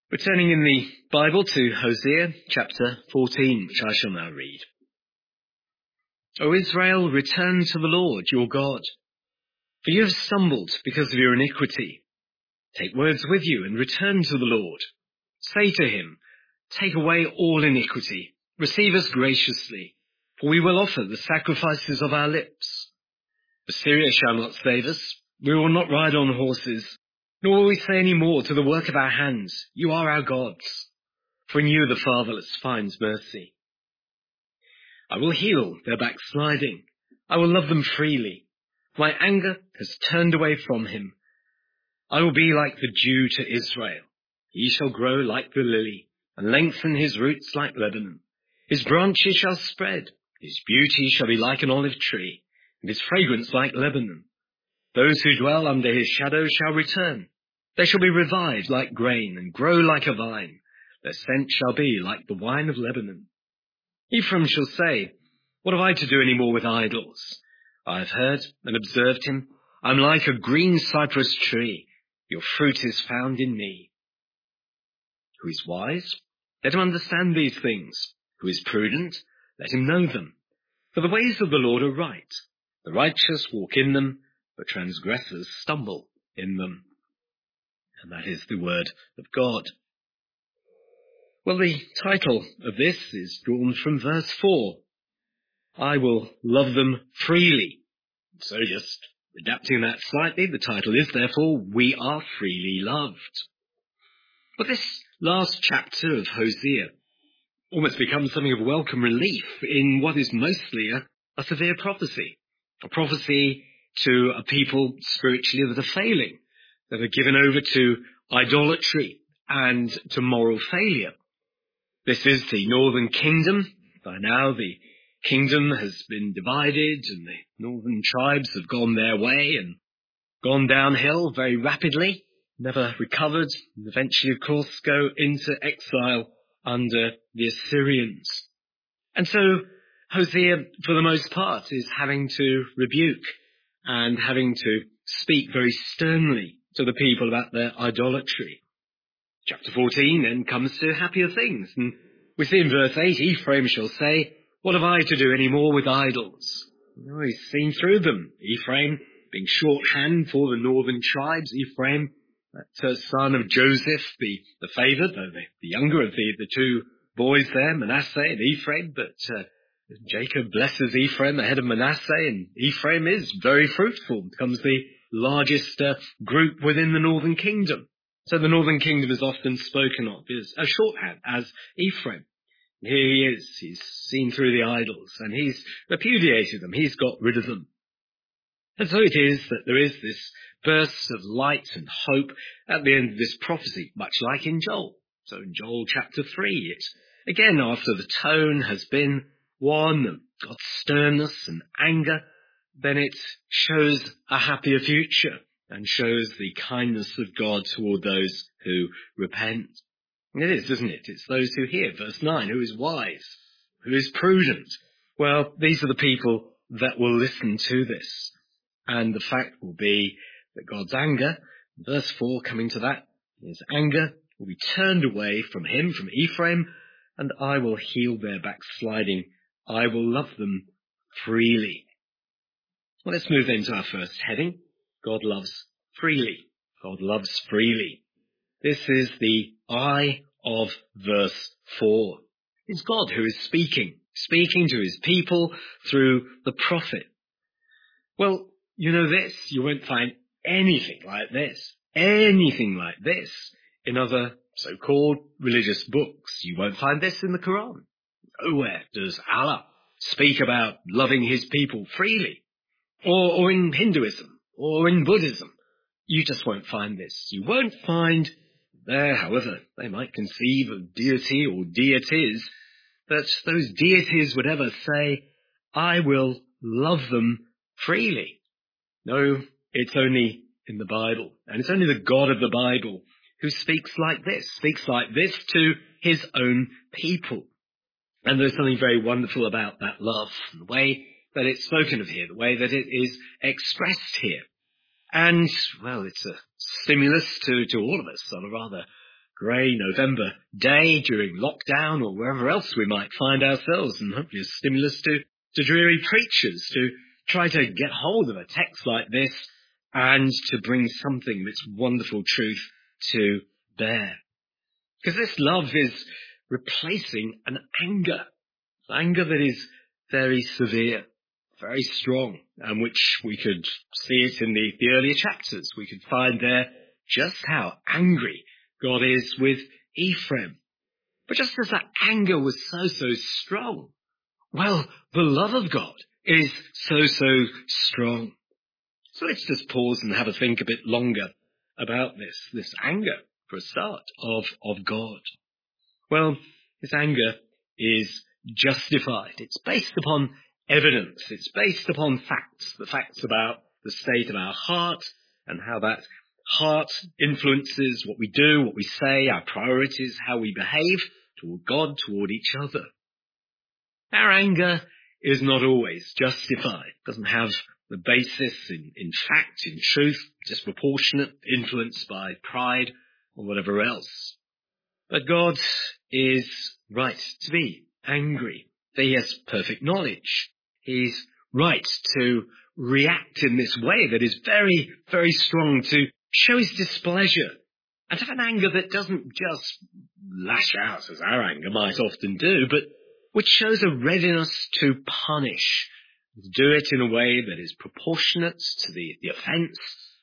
We're turning in the Bible to Hosea chapter 14, which I shall now read. O Israel, return to the Lord your God, for you have stumbled because of your iniquity. Take words with you and return to the Lord. Say to him, take away all iniquity, receive us graciously, for we will offer the sacrifices of our lips. Assyria shall not save us, we will not ride on horses, nor will we say any more to the work of our hands, you are our gods. For in you the fatherless finds mercy. I will heal their backsliding. I will love them freely. My anger has turned away from him. I will be like the dew to Israel. He shall grow like the lily, and lengthen his roots like Lebanon. His branches shall spread. His beauty shall be like an olive tree, and his fragrance like Lebanon. Those who dwell under his shadow shall return. They shall be revived like grain and grow like a vine. Their scent shall be like the wine of Lebanon. Ephraim shall say, what have I to do any more with idols? I have heard and observed him. I am like a green cypress tree. Your fruit is found in me. Who is wise? Let him understand these things. Who is prudent? Let him know them. For the ways of the Lord are right. The righteous walk in them, but transgressors stumble in them. And that is the word of God. Well, the title of this is drawn from verse 4. I will love them freely. So just adapting that slightly, the title is therefore, We Are Freely Loved. But this last chapter of Hosea almost becomes something of welcome relief in what is mostly a severe prophecy. A prophecy to a people spiritually that are failing, that are given over to idolatry and to moral failure. This is the northern kingdom. By now the kingdom has been divided and the northern tribes have gone their way and gone downhill very rapidly, never recovered, and eventually, of course, go into exile under the Assyrians. And so Hosea, for the most part, is having to rebuke and having to speak very sternly to the people about their idolatry. Chapter 14 then comes to happier things. And we see in verse 8, Ephraim shall say, what have I to do any more with idols? Oh, he's seen through them. Ephraim being shorthand for the northern tribes. Ephraim, that son of Joseph, the favoured, though the younger of the two boys there, Manasseh and Ephraim. But Jacob blesses Ephraim ahead of Manasseh, and Ephraim is very fruitful, becomes the largest group within the northern kingdom. So the northern kingdom is often spoken of as a shorthand, as Ephraim. Here he is, he's seen through the idols, and he's repudiated them, he's got rid of them. And so it is that there is this burst of light and hope at the end of this prophecy, much like in Joel. So in Joel chapter 3, it's again after the tone has been one of God's sternness and anger, then it shows a happier future and shows the kindness of God toward those who repent. And it is, isn't it? It's those who hear. Verse 9, who is wise? Who is prudent? Well, these are the people that will listen to this. And the fact will be that God's anger, verse 4 coming to that, his anger will be turned away from him, from Ephraim, and I will heal their backsliding. I will love them freely. Well, let's move into our first heading. God loves freely. God loves freely. This is the I of verse 4. It's God who is speaking to his people through the prophet. Well, you know this, you won't find anything like this in other so-called religious books. You won't find this in the Quran. Nowhere does Allah speak about loving his people freely. Or in Hinduism, or in Buddhism. You just won't find this. You won't find there, however they might conceive of deity or deities, that those deities would ever say, I will love them freely. No, it's only in the Bible, and it's only the God of the Bible who speaks like this to his own people. And there's something very wonderful about that love, the way that it's spoken of here, the way that it is expressed here. And, well, it's a stimulus to all of us on a rather grey November day during lockdown or wherever else we might find ourselves, and hopefully a stimulus to dreary preachers to try to get hold of a text like this and to bring something of its wonderful truth to bear. Because this love is replacing an anger that is very severe, very strong, and which we could see it in the earlier chapters. We could find there just how angry God is with Ephraim. But just as that anger was so strong, well, the love of God is so strong. So let's just pause and have a think a bit longer about this anger, for a start, of God. Well, this anger is justified. It's based upon evidence. It's based upon facts, the facts about the state of our heart and how that heart influences what we do, what we say, our priorities, how we behave toward God, toward each other. Our anger is not always justified. It doesn't have the basis in fact, in truth, disproportionate, influenced by pride or whatever else. But God is right to be angry. He has perfect knowledge. He's right to react in this way that is very, very strong, to show his displeasure, and to have an anger that doesn't just lash out, as our anger might often do, but which shows a readiness to punish, to do it in a way that is proportionate to the offence,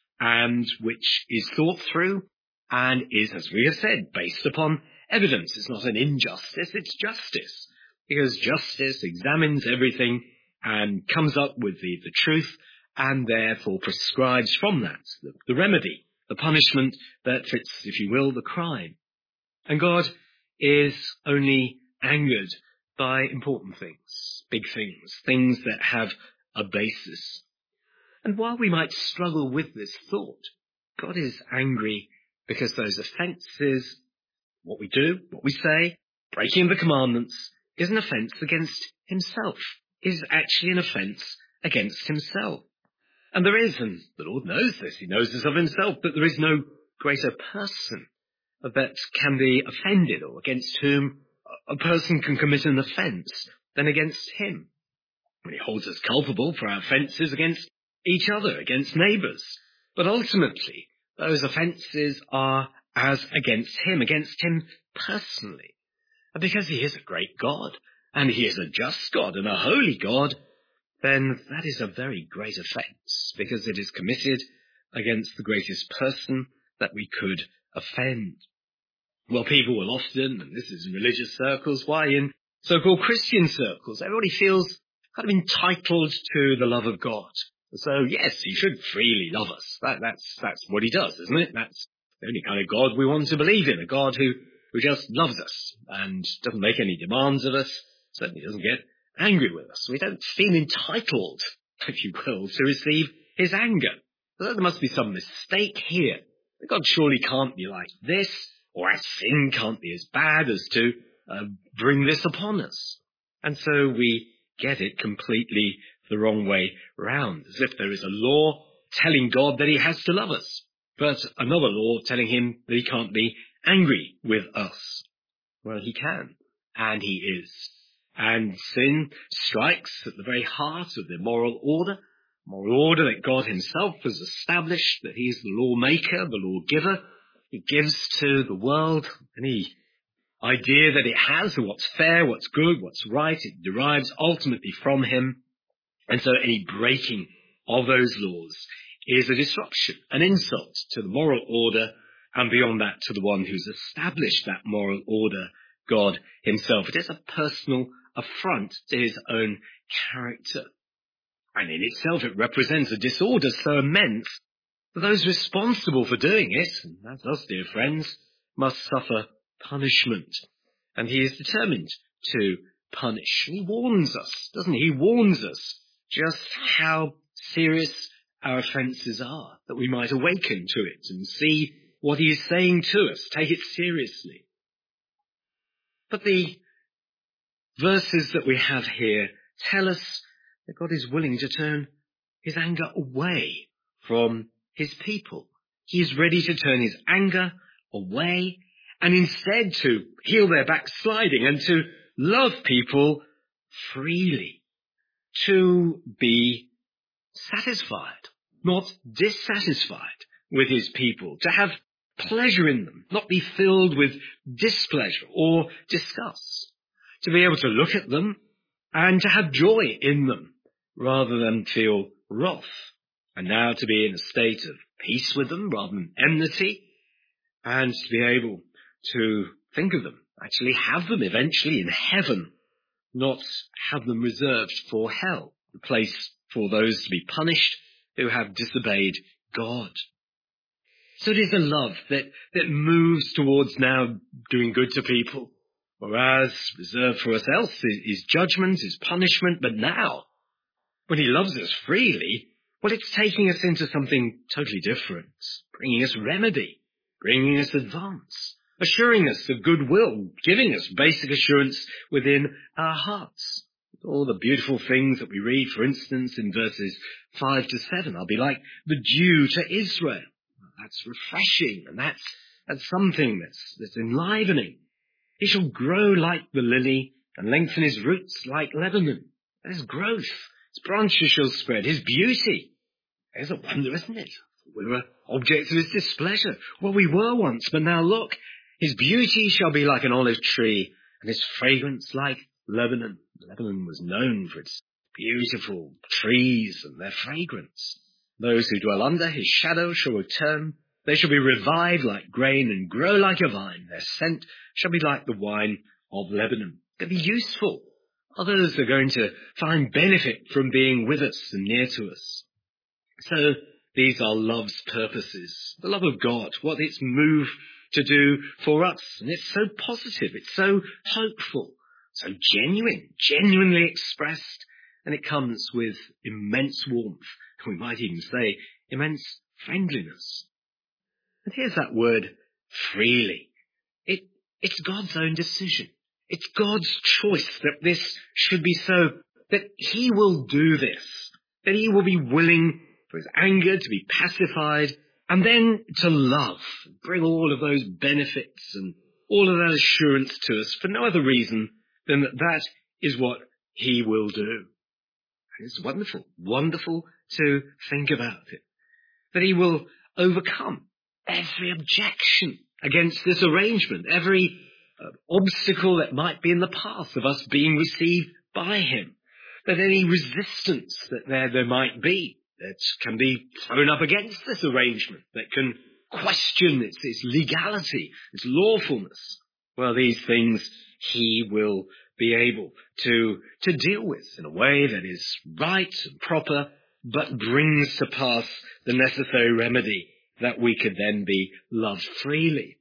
and which is thought through, and is, as we have said, based upon evidence. It's not an injustice, it's justice, because justice examines everything and comes up with the truth, and therefore prescribes from that the remedy, the punishment that fits, if you will, the crime. And God is only angered by important things, big things, things that have a basis. And while we might struggle with this thought, God is angry because those offences, what we do, what we say, breaking the commandments, is an offence against himself, is actually an offence against himself. And there is, and the Lord knows this, he knows this of himself, that there is no greater person that can be offended or against whom a person can commit an offence than against him. And he holds us culpable for our offences against each other, against neighbours. But ultimately, those offences are as against him personally. And because he is a great God, and he is a just God and a holy God, then that is a very great offence, because it is committed against the greatest person that we could offend. Well, people will often, and this is in religious circles, why in so-called Christian circles, everybody feels kind of entitled to the love of God. So yes, he should freely love us. That's what he does, isn't it? That's the only kind of God we want to believe in, a God who just loves us and doesn't make any demands of us, certainly doesn't get angry with us. We don't feel entitled, if you will, to receive his anger. There must be some mistake here. God surely can't be like this, or our sin can't be as bad as to bring this upon us. And so we get it completely the wrong way round, as if there is a law telling God that he has to love us, but another law telling him that he can't be angry with us. Well, he can, and he is. And sin strikes at the very heart of the moral order that God himself has established, that he is the lawmaker, the lawgiver. He gives to the world any idea that it has of what's fair, what's good, what's right. It derives ultimately from him. And so any breaking of those laws is a disruption, an insult to the moral order, and beyond that to the one who's established that moral order, God himself. It is a personal affront to his own character. And in itself it represents a disorder so immense that those responsible for doing it, and that's us, dear friends, must suffer punishment. And he is determined to punish. And he warns us, doesn't he? He warns us just how serious our offences are, that we might awaken to it and see what he is saying to us, take it seriously. But the verses that we have here tell us that God is willing to turn his anger away from his people. He is ready to turn his anger away and instead to heal their backsliding and to love people freely, to be satisfied, not dissatisfied with his people, to have pleasure in them, not be filled with displeasure or disgust, to be able to look at them and to have joy in them rather than feel wrath, and now to be in a state of peace with them rather than enmity, and to be able to think of them, actually have them eventually in heaven, not have them reserved for hell, the place for those to be punished who have disobeyed God. So it is a love that moves towards now doing good to people, whereas reserved for us else is judgment, is punishment. But now, when he loves us freely, well, it's taking us into something totally different, bringing us remedy, bringing us advance, assuring us of goodwill, giving us basic assurance within our hearts. All the beautiful things that we read, for instance, in verses 5 to 7, I'll be like the dew to Israel. That's refreshing, and that's something that's enlivening. He shall grow like the lily and lengthen his roots like Lebanon. There's growth. His branches shall spread. His beauty. There's a wonder, isn't it? We were objects of his displeasure. Well, we were once, but now look. His beauty shall be like an olive tree, and his fragrance like Lebanon. Lebanon was known for its beautiful trees and their fragrance. Those who dwell under his shadow shall return. They shall be revived like grain and grow like a vine. Their scent shall be like the wine of Lebanon. They'll be useful. Others are going to find benefit from being with us and near to us. So these are love's purposes, the love of God, what it's moved to do for us. And it's so positive, it's so hopeful, so genuine, genuinely expressed, and it comes with immense warmth. We might even say immense friendliness. And here's that word, freely. It's God's own decision. It's God's choice that this should be so, that he will do this, that he will be willing for his anger to be pacified, and then to love, bring all of those benefits and all of that assurance to us for no other reason than that is what he will do. And it's wonderful, wonderful to think about it, that he will overcome every objection against this arrangement, every obstacle that might be in the path of us being received by him, that any resistance that there might be that can be thrown up against this arrangement, that can question its legality, its lawfulness. Well, these things he will be able to deal with in a way that is right and proper, but brings to pass the necessary remedy that we could then be loved freely.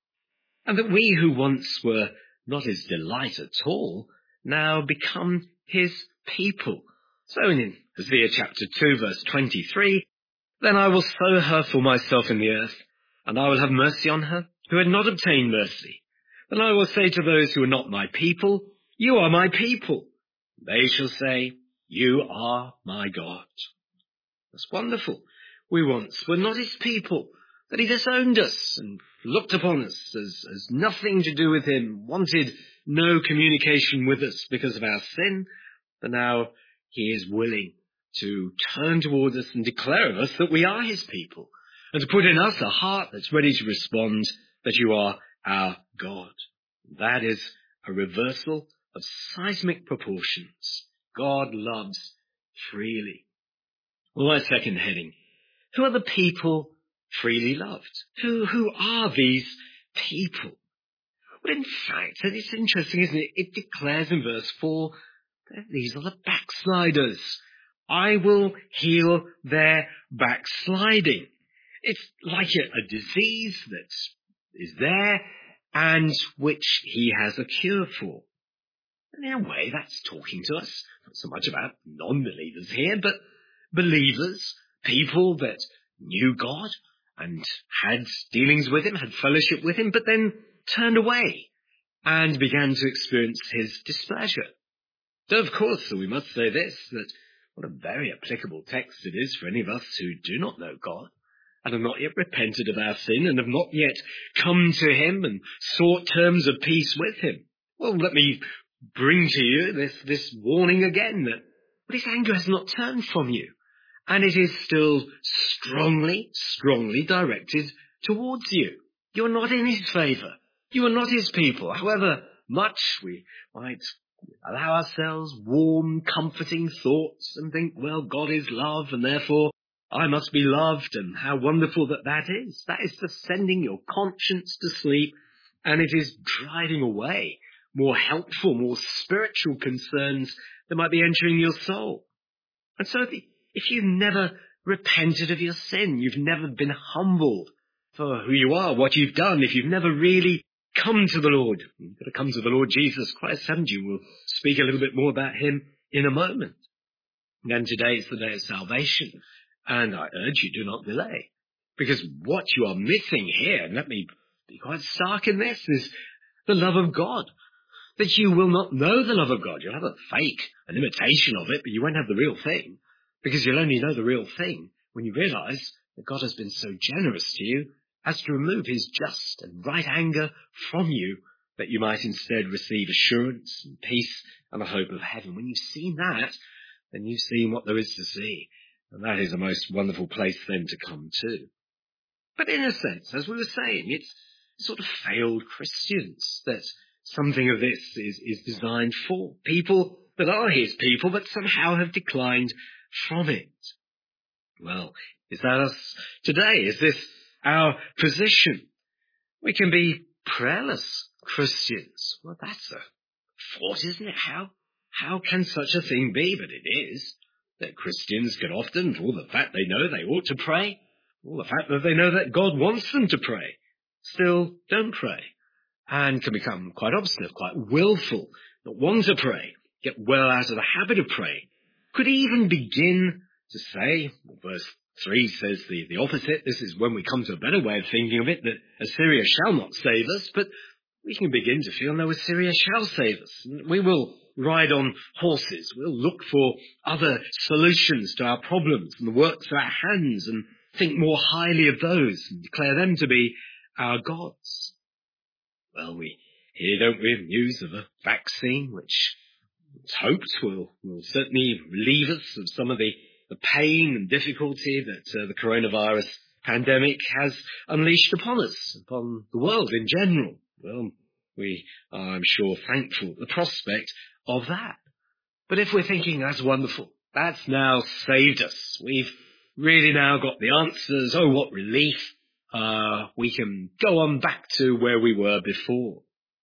And that we who once were not his delight at all, now become his people. So in Hosea chapter 2 verse 23, then I will sow her for myself in the earth, and I will have mercy on her who had not obtained mercy. Then I will say to those who are not my people, you are my people. They shall say, you are my God. That's wonderful. We once were not his people, that he disowned us and looked upon us as nothing to do with him, wanted no communication with us because of our sin. But now he is willing to turn towards us and declare of us that we are his people, and to put in us a heart that's ready to respond that you are our God. That is a reversal of seismic proportions. God loves freely. Well, my second heading, who are the people freely loved? Who are these people? Well, in fact, and it's interesting, isn't it? It declares in verse 4 that these are the backsliders. I will heal their backsliding. It's like a disease that is there and which he has a cure for. And in a way, that's talking to us, not so much about non-believers here, but believers, people that knew God and had dealings with him, had fellowship with him, but then turned away and began to experience his displeasure. Though, of course, we must say this, that what a very applicable text it is for any of us who do not know God, and have not yet repented of our sin and have not yet come to him and sought terms of peace with him. Well, let me bring to you this warning again that his anger has not turned from you, and it is still strongly directed towards you. You are not in his favour. You are not his people. However much we might allow ourselves warm, comforting thoughts and think, well, God is love and therefore I must be loved, and how wonderful that is. That is just sending your conscience to sleep, and it is driving away more helpful, more spiritual concerns that might be entering your soul. And so if you've never repented of your sin, you've never been humbled for who you are, what you've done, if you've never really come to the Lord, you've got to come to the Lord Jesus Christ, haven't you? We'll speak a little bit more about him in a moment. And today is the day of salvation, and I urge you, do not delay. Because what you are missing here, and let me be quite stark in this, is the love of God. That you will not know the love of God. You'll have a fake, an imitation of it, but you won't have the real thing. Because you'll only know the real thing when you realize that God has been so generous to you as to remove his just and right anger from you, that you might instead receive assurance and peace and the hope of heaven. When you've seen that, then you've seen what there is to see. And that is a most wonderful place then to come to. But in a sense, as we were saying, it's sort of failed Christians that something of this is designed for. People that are his people, but somehow have declined from it. Well, is that us today? Is this our position? We can be prayerless Christians. Well, that's a thought, isn't it? How can such a thing be? But it is. That Christians can often, for all the fact they know they ought to pray, all the fact that they know that God wants them to pray, still don't pray, and can become quite obstinate, quite willful, not want to pray, get well out of the habit of praying, could even begin to say, verse 3 says the opposite, this is when we come to a better way of thinking of it, that Assyria shall not save us, but we can begin to feel, no, Assyria shall save us. We will ride on horses. We'll look for other solutions to our problems and the works of our hands and think more highly of those and declare them to be our gods. Well, we hear, don't we, news of a vaccine which it's hoped will certainly relieve us of some of the pain and difficulty that the coronavirus pandemic has unleashed upon us, upon the world in general. Well, we are, I'm sure, thankful at the prospect of that. But if we're thinking that's wonderful, that's now saved us, we've really now got the answers, oh, what relief, we can go on back to where we were before.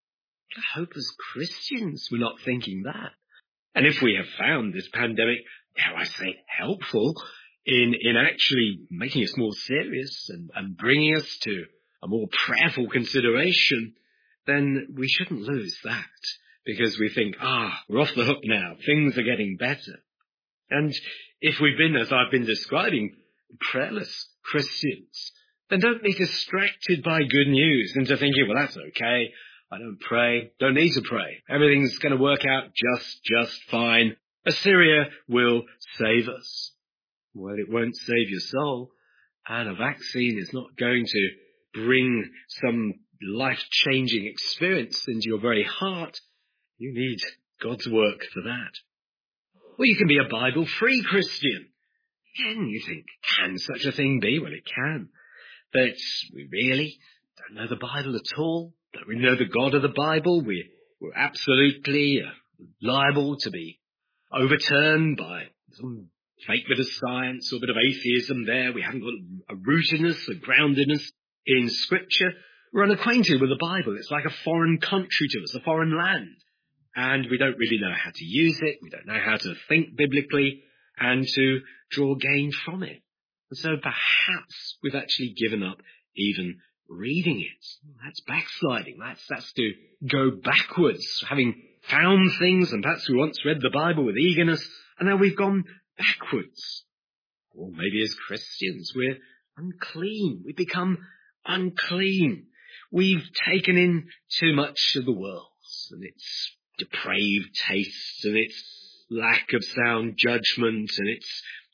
I hope as Christians we're not thinking that. And if we have found this pandemic, how I say, helpful in actually making us more serious and bringing us to a more prayerful consideration, then we shouldn't lose that, because we think, we're off the hook now, things are getting better. And if we've been, as I've been describing, prayerless Christians, then don't be distracted by good news into thinking, well, that's okay, I don't pray, don't need to pray, everything's going to work out just fine, Assyria will save us. Well, it won't save your soul, and a vaccine is not going to bring some life-changing experience into your very heart. You need God's work for that. Well, you can be a Bible-free Christian. Again, you think, can such a thing be? Well, it can. But we really don't know the Bible at all. Don't really know the God of the Bible. We're absolutely liable to be overturned by some fake bit of science or a bit of atheism there. We haven't got a rootedness, a groundedness in Scripture. We're unacquainted with the Bible. It's like a foreign country to us, a foreign land. And we don't really know how to use it. We don't know how to think biblically and to draw gain from it. And so perhaps we've actually given up even reading it. That's backsliding. That's to go backwards, having found things, and perhaps we once read the Bible with eagerness, and now we've gone backwards. Or maybe as Christians we're unclean. We become unclean. We've taken in too much of the world and its depraved tastes and its lack of sound judgment and its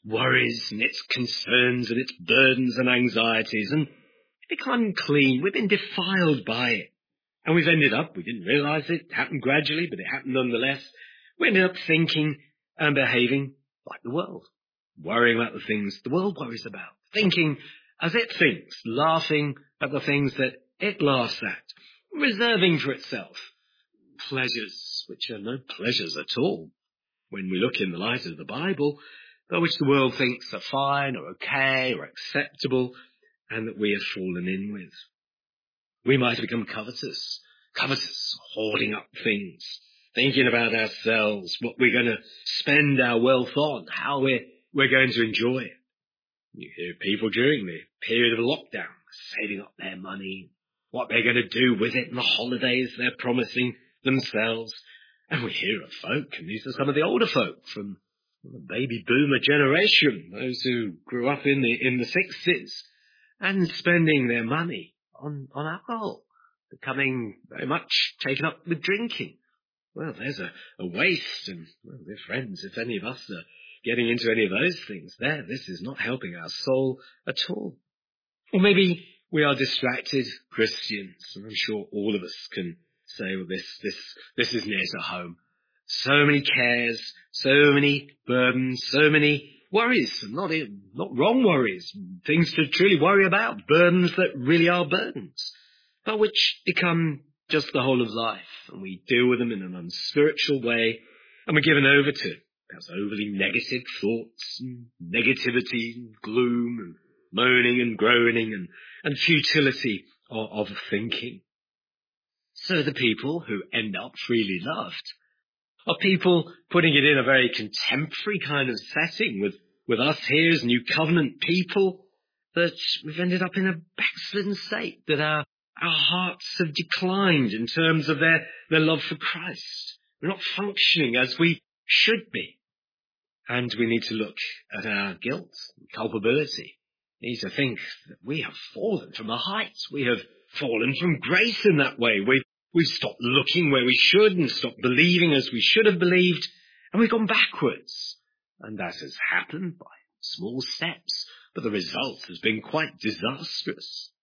worries and its concerns and its burdens and anxieties, and become unclean. We've been defiled by it. And we've ended up, we didn't realize it happened gradually, but it happened nonetheless. We ended up thinking and behaving like the world, worrying about the things the world worries about, thinking as it thinks, laughing at the things that it laughs at, reserving for itself pleasures which are no pleasures at all when we look in the light of the Bible, but which the world thinks are fine or okay or acceptable, and that we have fallen in with. We might have become covetous, hoarding up things, thinking about ourselves, what we're going to spend our wealth on, how we're going to enjoy it. You hear people during the period of lockdown saving up their money, what they're going to do with it in the holidays they're promising themselves. And we hear of folk, and these are some of the older folk from the baby boomer generation, those who grew up in the 60s, and spending their money on alcohol, becoming very much taken up with drinking. Well, there's a waste, and well, dear friends, if any of us are getting into any of those things there, this is not helping our soul at all. Or maybe we are distracted Christians, and I'm sure all of us can say, well, this is near to home. So many cares, so many burdens, so many worries, and not wrong worries, things to truly worry about, burdens that really are burdens, but which become just the whole of life, and we deal with them in an unspiritual way, and we're given over to perhaps overly negative thoughts, and negativity, and gloom, and moaning and groaning, and futility of thinking. So the people who end up freely loved are people putting it in a very contemporary kind of setting with us here as New Covenant people, that we've ended up in a backslidden state, that our hearts have declined in terms of their love for Christ. We're not functioning as we should be. And we need to look at our guilt and culpability. We need to think that we have fallen from the heights. We have fallen from grace in that way. We've stopped looking where we should and stopped believing as we should have believed, and we've gone backwards. And that has happened by small steps, but the result has been quite disastrous.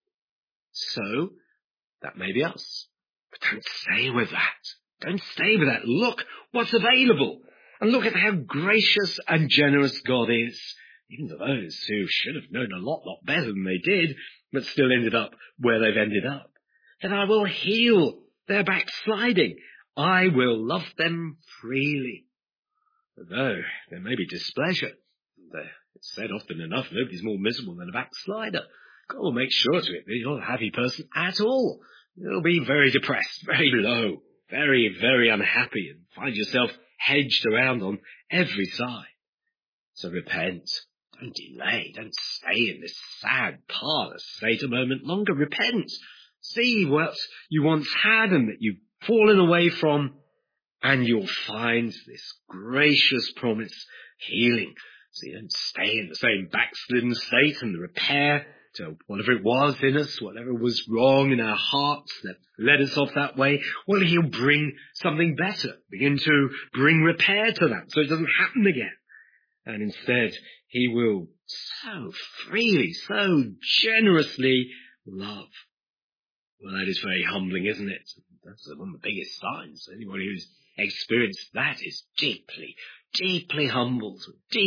So, that may be us. But don't stay with that. Don't stay with that. Look what's available. And look at how gracious and generous God is, even to those who should have known a lot better than they did, but still ended up where they've ended up. That I will heal their backsliding. I will love them freely. Though there may be displeasure, it's said often enough, nobody's more miserable than a backslider. God will make sure to it that you're not a happy person at all. You'll be very depressed, very low, very, very unhappy, and find yourself hedged around on every side. So repent. Don't delay. Don't stay in this sad parlous state a moment longer. Repent. See what you once had and that you've fallen away from, and you'll find this gracious promise, healing. So you don't stay in the same backslidden state, and the repair to whatever it was in us, whatever was wrong in our hearts that led us off that way. Well, he'll bring something better, begin to bring repair to that so it doesn't happen again. And instead, he will so freely, so generously love. Well, that is very humbling, isn't it? That's one of the biggest signs. Anybody who's experienced that is deeply, deeply humbled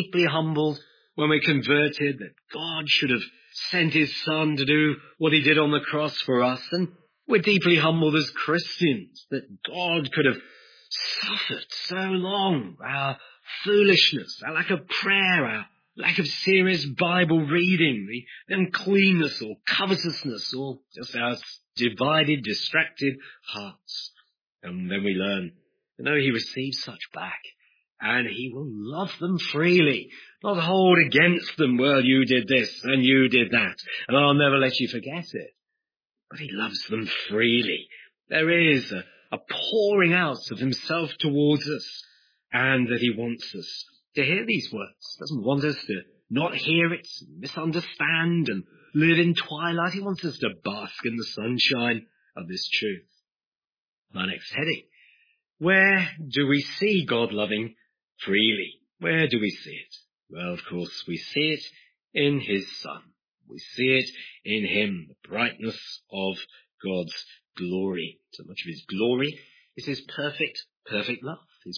when we're converted, that God should have sent his Son to do what he did on the cross for us. And we're deeply humbled as Christians that God could have suffered so long our foolishness, our lack of prayer, our lack of serious Bible reading, the uncleanness or covetousness, or just our divided, distracted hearts. And then we learn, he receives such back, and he will love them freely, not hold against them, well, you did this and you did that, and I'll never let you forget it. But he loves them freely. There is a pouring out of himself towards us, and that he wants us to hear these words. He doesn't want us to not hear it, misunderstand, and live in twilight. He wants us to bask in the sunshine of this truth. My next heading. Where do we see God loving freely? Where do we see it? Well, of course, we see it in his Son. We see it in him, the brightness of God's glory. So much of his glory is his perfect love, his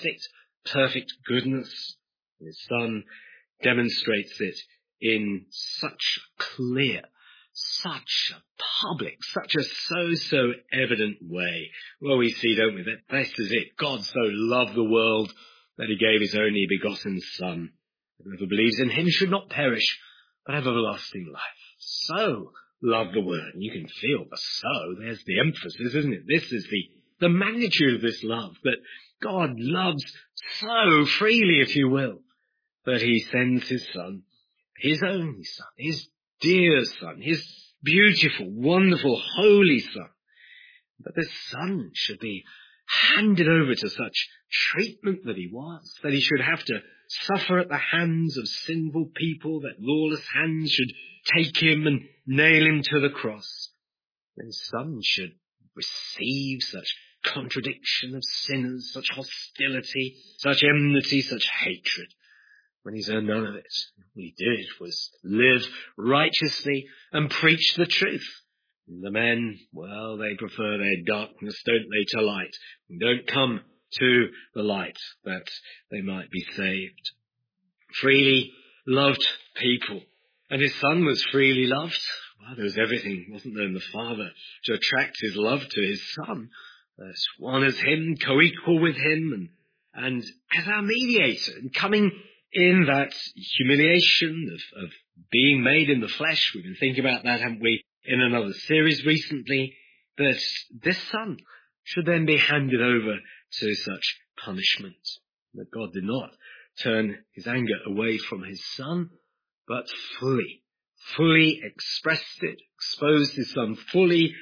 perfect goodness. His Son demonstrates it in such a clear, such a public, such a so evident way. Well, we see, don't we, that this is it. God so loved the world that he gave his only begotten Son. Whoever believes in him should not perish, but have everlasting life. So love the word. And you can feel the so. There's the emphasis, isn't it? This is the magnitude of this love, that God loves so freely, if you will, that he sends his Son, his only Son, his dear Son, his beautiful, wonderful, holy Son. But this Son should be handed over to such treatment that he was, that he should have to suffer at the hands of sinful people, that lawless hands should take him and nail him to the cross. And his Son should receive such contradiction of sinners, such hostility, such enmity, such hatred, when he's earned none of it. All he did was live righteously and preach the truth. And the men, well, they prefer their darkness, don't they, to light, and don't come to the light that they might be saved. Freely loved people. And his Son was freely loved. Well, there was everything, wasn't there, in the Father to attract his love to his Son. As one as him, co-equal with him, and as our mediator, and coming in that humiliation of being made in the flesh. We've been thinking about that, haven't we, in another series recently, that this Son should then be handed over to such punishment. That God did not turn his anger away from his Son, but fully expressed it, exposed his Son fully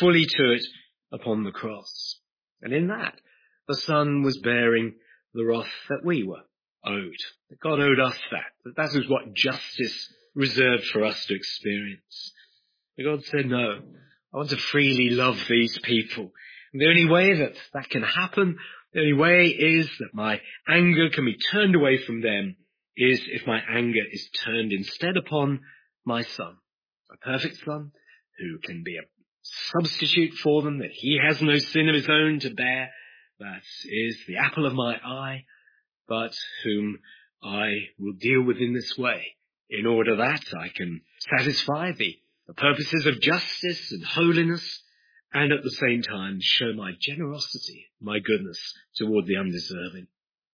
to it upon the cross. And in that, the Son was bearing the wrath that we were owed. That God owed us that is what justice reserved for us to experience. But God said, no, I want to freely love these people. And the only way that can happen, the only way is that my anger can be turned away from them, is if my anger is turned instead upon my Son, a perfect Son, who can be a substitute for them, that he has no sin of his own to bear, that is the apple of my eye, but whom I will deal with in this way, in order that I can satisfy the purposes of justice and holiness, and at the same time show my generosity, my goodness toward the undeserving.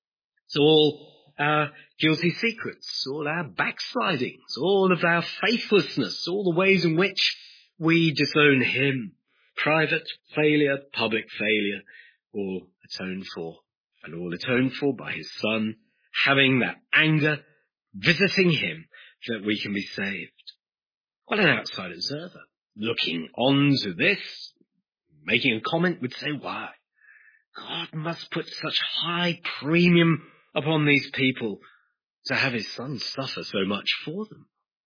So all our guilty secrets, all our backslidings, all of our faithlessness, all the ways in which we disown him, private failure, public failure, all atoned for. And all atoned for by his Son, having that anger, visiting him, that we can be saved. Well, an outside observer, looking on to this, making a comment, would say, why? God must put such high premium upon these people to have his Son suffer so much for them.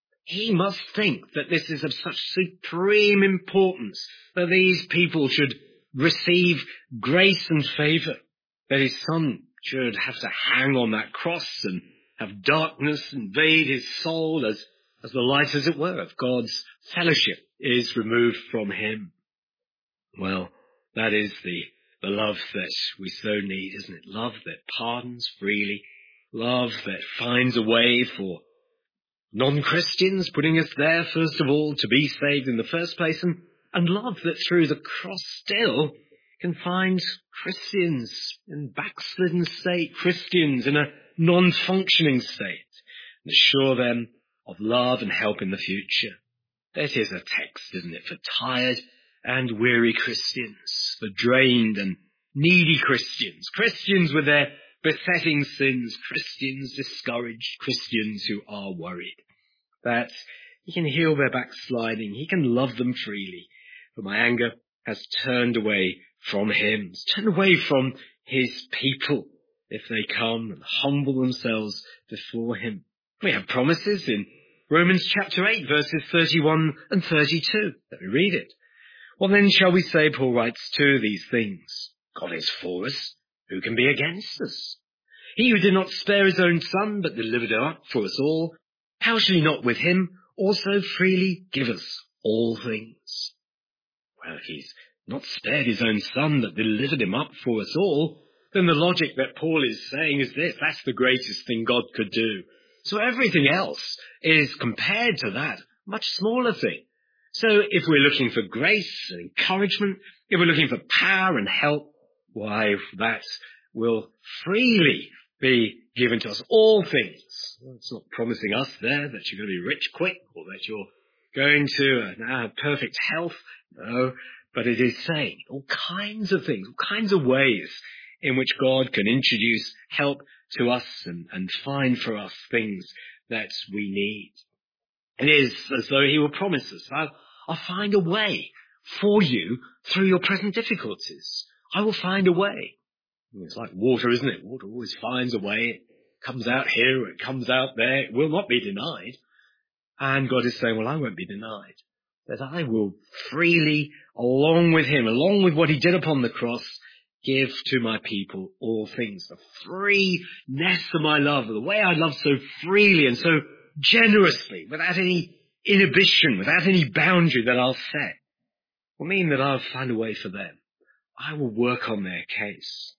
He must think that this is of such supreme importance, that these people should receive grace and favour, that his Son should have to hang on that cross and have darkness invade his soul as the light, as it were, of God's fellowship is removed from him. Well, that is the love that we so need, isn't it? Love that pardons freely, love that finds a way for non-Christians, putting us there, first of all, to be saved in the first place, and love that through the cross still can find Christians in backslidden state, Christians in a non-functioning state, and assure them of love and help in the future. That is a text, isn't it, for tired and weary Christians, for drained and needy Christians, Christians with their besetting sins, Christians discouraged, Christians who are worried. That he can heal their backsliding, he can love them freely, for my anger has turned away from him, has turned away from his people, if they come and humble themselves before him. We have promises in Romans chapter 8, verses 31 and 32. Let me read it. What then shall we say, Paul writes, to these things? God is for us. Who can be against us? He who did not spare his own son, but delivered him up for us all, how shall he not with him also freely give us all things? Well, if he's not spared his own son, but delivered him up for us all, then the logic that Paul is saying is this: that's the greatest thing God could do. So everything else is, compared to that, a much smaller thing. So if we're looking for grace and encouragement, if we're looking for power and help, why, that will freely be given to us, all things. Well, it's not promising us there that you're going to be rich quick or that you're going to have perfect health. No, but it is saying all kinds of things, all kinds of ways in which God can introduce help to us and find for us things that we need. It is as though he will promise us, I'll find a way for you through your present difficulties. I will find a way. It's like water, isn't it? Water always finds a way. It comes out here, it comes out there. It will not be denied. And God is saying, well, I won't be denied. That I will freely, along with him, along with what he did upon the cross, give to my people all things. The freeness of my love, the way I love so freely and so generously, without any inhibition, without any boundary that I'll set, will mean that I'll find a way for them. I will work on their case.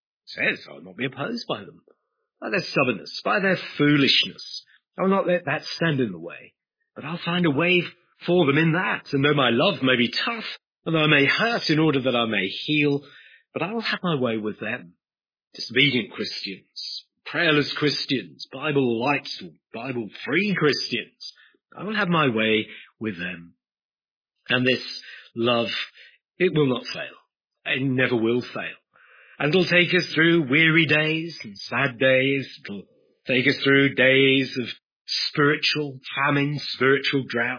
It says I will not be opposed by them, by their stubbornness, by their foolishness. I will not let that stand in the way, but I'll find a way for them in that. And though my love may be tough, and though I may hurt in order that I may heal, but I will have my way with them. Disobedient Christians, prayerless Christians, Bible light, Bible free Christians, I will have my way with them. And this love, it will not fail. It never will fail. And it'll take us through weary days and sad days. It'll take us through days of spiritual famine, spiritual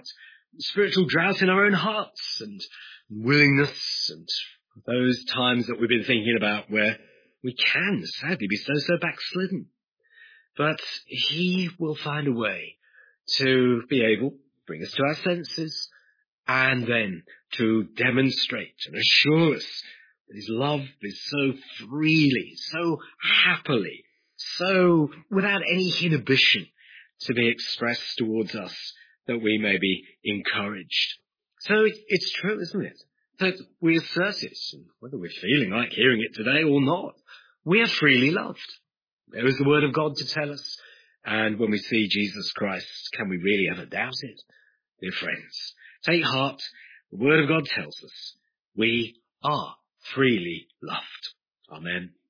drought in our own hearts and willingness, and those times that we've been thinking about where we can sadly be so backslidden. But he will find a way to be able to bring us to our senses and then to demonstrate and assure us that his love is so freely, so happily, so without any inhibition to be expressed towards us, that we may be encouraged. So it's true, isn't it, that we assert it, and whether we're feeling like hearing it today or not, we are freely loved. There is the word of God to tell us, and when we see Jesus Christ, can we really ever doubt it? Dear friends, take heart. The word of God tells us we are freely loved. Amen.